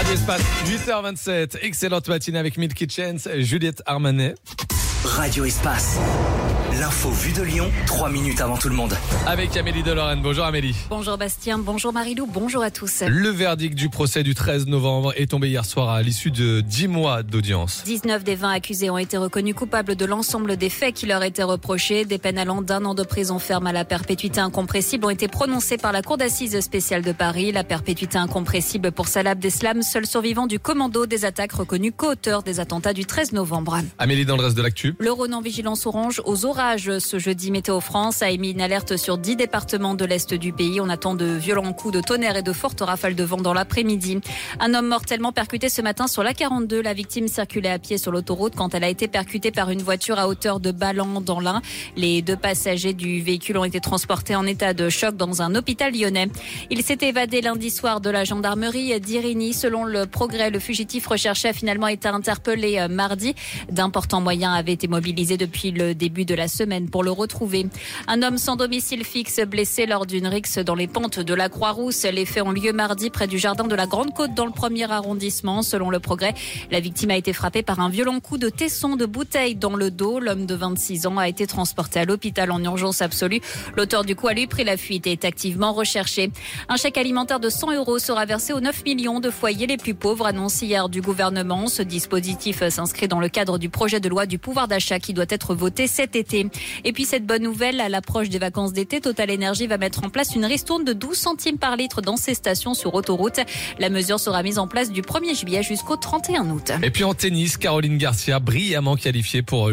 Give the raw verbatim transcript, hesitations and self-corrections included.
Radio Espace, huit heures vingt-sept. Excellente matinée avec Meal Kitchens, Juliette Armanet. Radio Espace. L'info vue de Lyon, trois minutes avant tout le monde. Avec Amélie Delorane. Bonjour Amélie. Bonjour Bastien, bonjour Marilou, bonjour à tous. Le verdict du procès du treize novembre est tombé hier soir à l'issue de dix mois d'audience. dix-neuf des vingt accusés ont été reconnus coupables de l'ensemble des faits qui leur étaient reprochés. Des peines allant d'un an de prison ferme à la perpétuité incompressible ont été prononcées par la Cour d'assises spéciale de Paris. La perpétuité incompressible pour Salah Abdeslam, seul survivant du commando des attaques, reconnu co-auteur des attentats du treize novembre. Amélie, dans le reste de l'actu. Le Rhône en vigilance orange aux orages. Ce jeudi, Météo France a émis une alerte sur dix départements de l'Est du pays. On attend de violents coups de tonnerre et de fortes rafales de vent dans l'après-midi. Un homme mortellement percuté ce matin sur l'A quarante-deux. La victime circulait à pied sur l'autoroute quand elle a été percutée par une voiture à hauteur de Ballan dans l'Ain. Les deux passagers du véhicule ont été transportés en état de choc dans un hôpital lyonnais. Il s'est évadé lundi soir de la gendarmerie d'Irigny. Selon le Progrès, le fugitif recherché a finalement été interpellé mardi. D'importants moyens avaient été mobilisés depuis le début de la semaine pour le retrouver. Un homme sans domicile fixe blessé lors d'une rixe dans les pentes de la Croix-Rousse. Les faits ont lieu mardi près du jardin de la Grande Côte dans le premier arrondissement. Selon le Progrès, la victime a été frappée par un violent coup de tesson de bouteille dans le dos. L'homme de vingt-six ans a été transporté à l'hôpital en urgence absolue. L'auteur du coup a lui pris la fuite et est activement recherché. Un chèque alimentaire de cent euros sera versé aux neuf millions de foyers les plus pauvres, annoncé hier du gouvernement. Ce dispositif s'inscrit dans le cadre du projet de loi du pouvoir d'achat qui doit être voté cet été. Et puis cette bonne nouvelle, à l'approche des vacances d'été, Total Energy va mettre en place une ristourne de douze centimes par litre dans ses stations sur autoroute. La mesure sera mise en place du premier juillet jusqu'au trente et un août. Et puis en tennis, Caroline Garcia, brillamment qualifiée pour